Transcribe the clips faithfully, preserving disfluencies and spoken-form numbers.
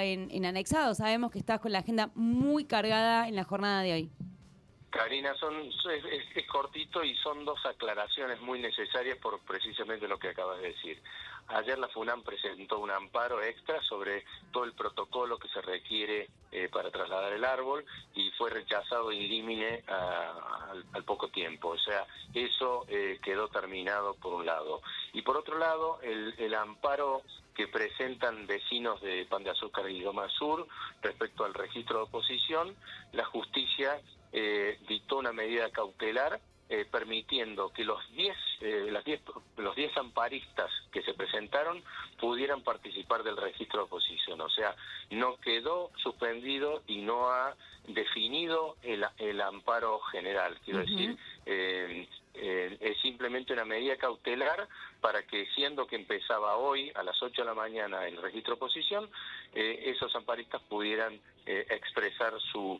en, en anexado. Sabemos que estás con la agenda muy cargada en la jornada de hoy. Karina, son, es, es cortito y son dos aclaraciones muy necesarias por precisamente lo que acabas de decir. Ayer la FUNAM presentó un amparo extra sobre todo el protocolo que se requiere eh, para trasladar el árbol y fue rechazado in limine a, al, al poco tiempo. O sea, eso eh, quedó terminado por un lado. Y por otro lado, el, el amparo que presentan vecinos de Pan de Azúcar y Loma Sur respecto al registro de oposición, la justicia Eh, dictó una medida cautelar eh, permitiendo que los diez eh, las diez los diez amparistas que se presentaron pudieran participar del registro de oposición. O sea, no quedó suspendido y no ha definido el, el amparo general. Quiero uh-huh. decir, eh, eh, es simplemente una medida cautelar para que, siendo que empezaba hoy a las ocho de la mañana el registro de oposición, eh, esos amparistas pudieran eh, expresar su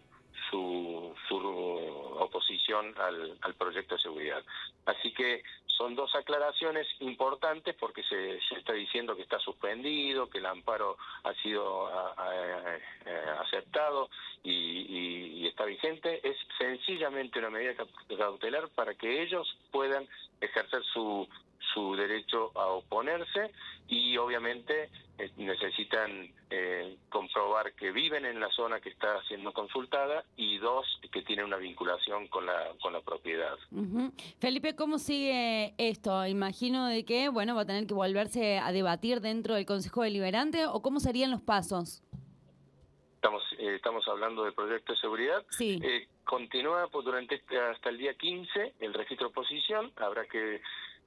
Su, su oposición al, al proyecto de seguridad. Así que son dos aclaraciones importantes porque se, se está diciendo que está suspendido, que el amparo ha sido a, a, a, aceptado y, y, y está vigente. Es sencillamente una medida cautelar para que ellos puedan ejercer su su derecho a oponerse y obviamente eh, necesitan eh, comprobar que viven en la zona que está siendo consultada y dos, que tienen una vinculación con la con la propiedad. Uh-huh. Felipe, ¿cómo sigue esto? Imagino de que, bueno, va a tener que volverse a debatir dentro del Consejo Deliberante, ¿o cómo serían los pasos? Estamos eh, estamos hablando del proyecto de seguridad. Sí. Eh, continúa pues, durante este, hasta el día quince el registro de oposición. Habrá que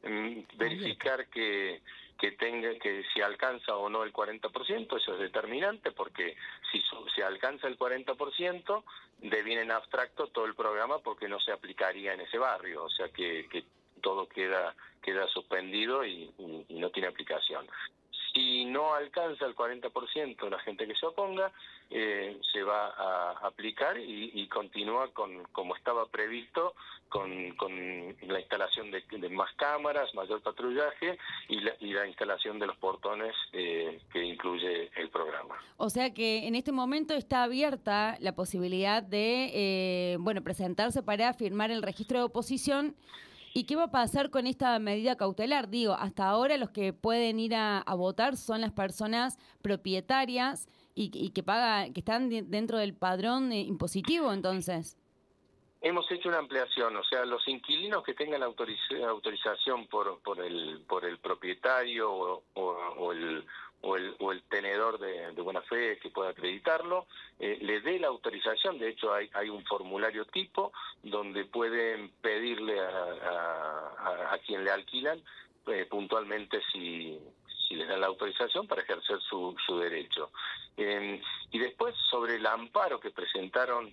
verificar que que tenga que si alcanza o no el cuarenta por ciento, eso es determinante, porque si se alcanza el cuarenta por ciento deviene en abstracto todo el programa porque no se aplicaría en ese barrio, o sea que, que todo queda queda suspendido y, y, y no tiene aplicación. Si no alcanza el cuarenta por ciento la gente que se oponga, eh, se va a aplicar y, y continúa con como estaba previsto, con, con la instalación de, de más cámaras, mayor patrullaje y la, y la instalación de los portones eh, que incluye el programa. O sea que en este momento está abierta la posibilidad de eh, bueno presentarse para firmar el registro de oposición. ¿Y qué va a pasar con esta medida cautelar? Digo, hasta ahora los que pueden ir a, a votar son las personas propietarias y, y que pagan, que están de, dentro del padrón eh, impositivo, entonces. Hemos hecho una ampliación, o sea, los inquilinos que tengan autoriz- autorización por por el por el propietario o, o, o el o el o el tenedor de, de buena fe que pueda acreditarlo, eh, le dé la autorización. De hecho, hay hay un formulario tipo donde pueden pedirle a, a, a quien le alquilan eh, puntualmente si si les dan la autorización para ejercer su su derecho. Eh, y después, sobre el amparo que presentaron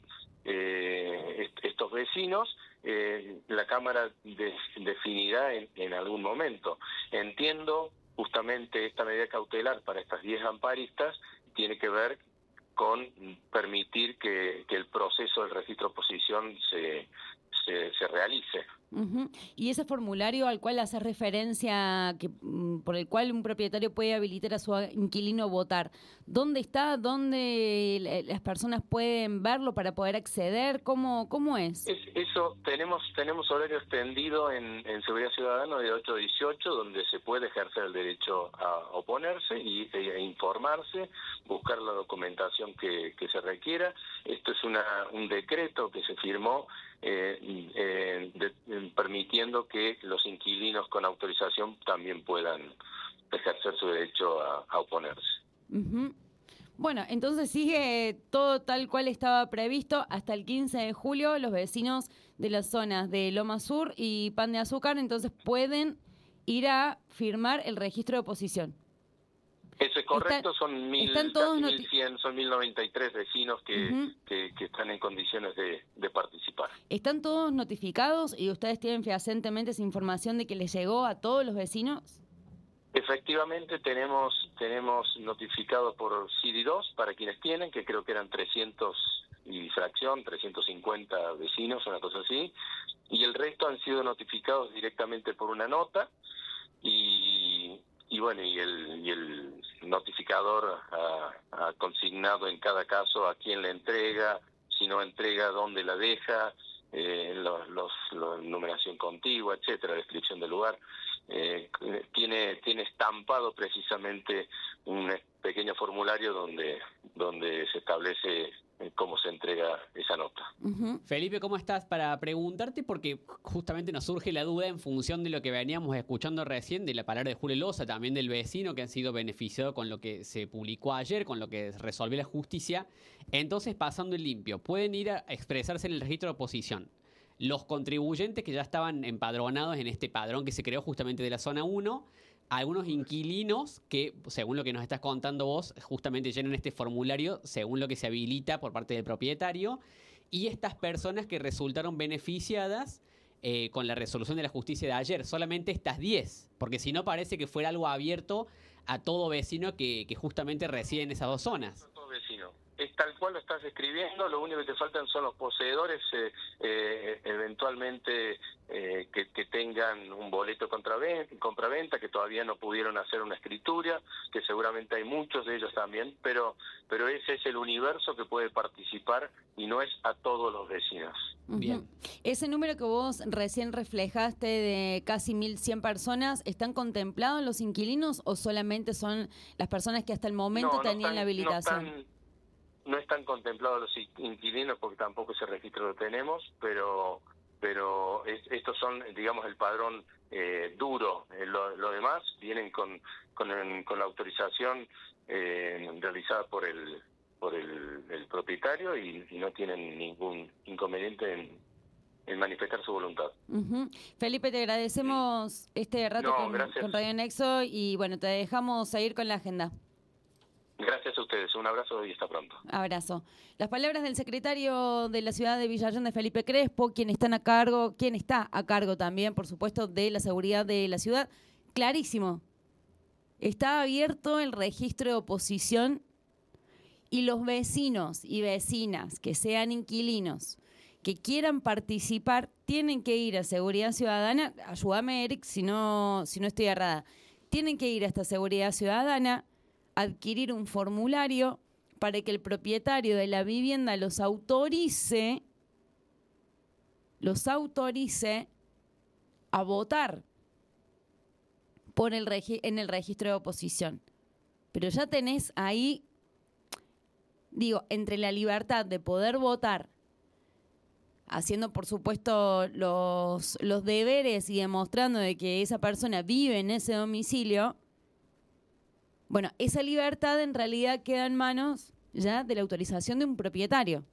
Eh, estos vecinos, eh, la Cámara de, definirá en, en algún momento. Entiendo justamente esta medida cautelar para estas diez amparistas tiene que ver con permitir que, que el proceso del registro de oposición se, se, se realice. Uh-huh. Y ese formulario al cual hace referencia, que por el cual un propietario puede habilitar a su inquilino a votar, ¿dónde está? ¿Dónde las personas pueden verlo para poder acceder? ¿Cómo, cómo es? es eso, tenemos tenemos horario extendido en, en Seguridad Ciudadana de ocho a dieciocho, donde se puede ejercer el derecho a oponerse y e informarse, buscar la documentación que, que se requiera. Esto es una un decreto que se firmó eh, eh, de, de, permitiendo que los inquilinos con autorización también puedan ejercer su derecho a, a oponerse. Uh-huh. Bueno, entonces sigue todo tal cual estaba previsto hasta el quince de julio. Los vecinos de las zonas de Loma Sur y Pan de Azúcar entonces pueden ir a firmar el registro de oposición. Eso es correcto, están, son mil, están todos casi mil cien, son mil noventa y tres vecinos que, uh-huh. que, que están en condiciones de, de participar. ¿Están todos notificados y ustedes tienen fehacientemente esa información de que les llegó a todos los vecinos? Efectivamente tenemos tenemos notificado por C I D I dos para quienes tienen, que creo que eran trescientos y fracción, trescientos cincuenta vecinos, una cosa así, y el resto han sido notificados directamente por una nota y y bueno y el y el notificador ha, ha consignado en cada caso a quién le entrega, si no entrega, dónde la deja, eh, los, los, la numeración contigua, etcétera, descripción del lugar. Eh, tiene tiene estampado precisamente un pequeño formulario donde donde se establece cómo se entrega esa nota. Uh-huh. Felipe, ¿cómo estás? Para preguntarte, porque justamente nos surge la duda en función de lo que veníamos escuchando recién, de la palabra de Julio Loza, también del vecino que han sido beneficiados con lo que se publicó ayer, con lo que resolvió la justicia. Entonces, pasando el limpio, pueden ir a expresarse en el registro de oposición los contribuyentes que ya estaban empadronados en este padrón que se creó justamente de la zona uno, algunos inquilinos que, según lo que nos estás contando vos, justamente llenan este formulario según lo que se habilita por parte del propietario, y estas personas que resultaron beneficiadas eh, con la resolución de la justicia de ayer, solamente estas diez, porque si no parece que fuera algo abierto a todo vecino que, que justamente reside en esas dos zonas. Todo vecino. Es tal cual lo estás escribiendo, lo único que te faltan son los poseedores, eh, eh, eventualmente eh, que, que tengan un boleto compraventa, compraventa, que todavía no pudieron hacer una escritura, que seguramente hay muchos de ellos también, pero pero ese es el universo que puede participar y no es a todos los vecinos. Uh-huh. Bien. Ese número que vos recién reflejaste de casi mil cien personas, ¿están contemplados los inquilinos o solamente son las personas que hasta el momento no, no tenían están, la habilitación? No están, No están contemplados los inquilinos porque tampoco ese registro lo tenemos, pero pero es, estos son, digamos, el padrón eh, duro. Eh, lo, lo demás vienen con con, el, con la autorización eh, realizada por el por el, el propietario y, y no tienen ningún inconveniente en, en manifestar su voluntad. Uh-huh. Felipe, te agradecemos sí. este rato no, con, con Radio Nexo y bueno, te dejamos seguir con la agenda. Gracias a ustedes, un abrazo y hasta pronto. Abrazo. Las palabras del secretario de la ciudad de Villa Allende, Felipe Crespo, quien están a cargo, quien está a cargo también, por supuesto, de la seguridad de la ciudad. Clarísimo. Está abierto el registro de oposición y los vecinos y vecinas que sean inquilinos, que quieran participar, tienen que ir a Seguridad Ciudadana. Ayúdame, Eric, si no, si no estoy errada. Tienen que ir a esta Seguridad Ciudadana, adquirir un formulario para que el propietario de la vivienda los autorice, los autorice a votar por el regi- en el registro de oposición. Pero ya tenés ahí, digo, entre la libertad de poder votar, haciendo por supuesto los, los deberes y demostrando de que esa persona vive en ese domicilio. Bueno, esa libertad en realidad queda en manos ya de la autorización de un propietario.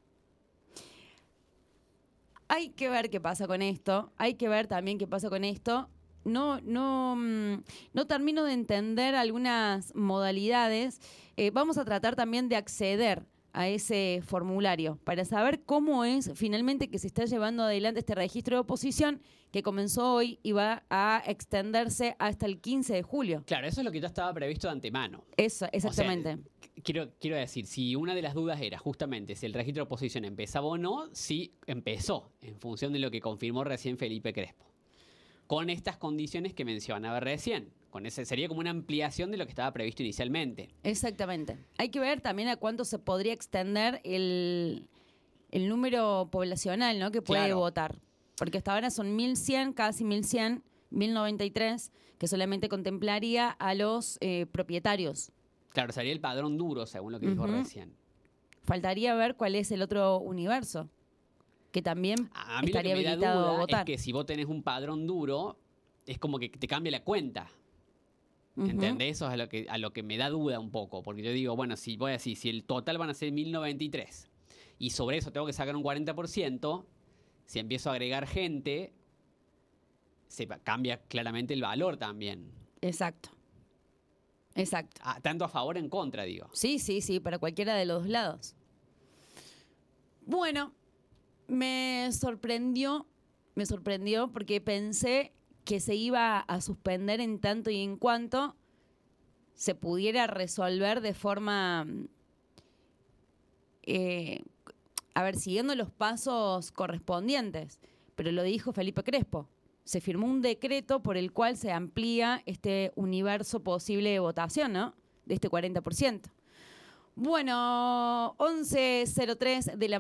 Hay que ver qué pasa con esto, hay que ver también qué pasa con esto. No, no, no termino de entender algunas modalidades. Eh, vamos a tratar también de acceder a ese formulario para saber cómo es finalmente que se está llevando adelante este registro de oposición que comenzó hoy y va a extenderse hasta el quince de julio. Claro, eso es lo que ya estaba previsto de antemano. Eso, exactamente. O sea, quiero, quiero decir, si una de las dudas era justamente si el registro de oposición empezaba o no, sí empezó, en función de lo que confirmó recién Felipe Crespo. Con estas condiciones que mencionaba recién. Con ese sería como una ampliación de lo que estaba previsto inicialmente. Exactamente. Hay que ver también a cuánto se podría extender el, el número poblacional, ¿no?, que puede Claro. votar. Porque hasta ahora son mil cien, casi mil cien, mil noventa y tres, que solamente contemplaría a los eh, propietarios. Claro, sería el padrón duro, según lo que dijo Ujú. recién. Faltaría ver cuál es el otro universo, que también A mí estaría lo que me da habilitado duda a votar. es que si vos tenés un padrón duro, es como que te cambia la cuenta. Ujú. ¿Entendés? Eso es a lo que, a lo que me da duda un poco. Porque yo digo, bueno, si voy a decir, si el total van a ser mil noventa y tres y sobre eso tengo que sacar un cuarenta por ciento, si empiezo a agregar gente, se va- cambia claramente el valor también. Exacto. Exacto. Ah, tanto a favor o en contra, digo. Sí, sí, sí, para cualquiera de los dos lados. Bueno, me sorprendió, me sorprendió porque pensé que se iba a suspender en tanto y en cuanto se pudiera resolver de forma, eh, a ver, siguiendo los pasos correspondientes. Pero lo dijo Felipe Crespo. Se firmó un decreto por el cual se amplía este universo posible de votación, ¿no? de este cuarenta por ciento. Bueno, once cero tres de la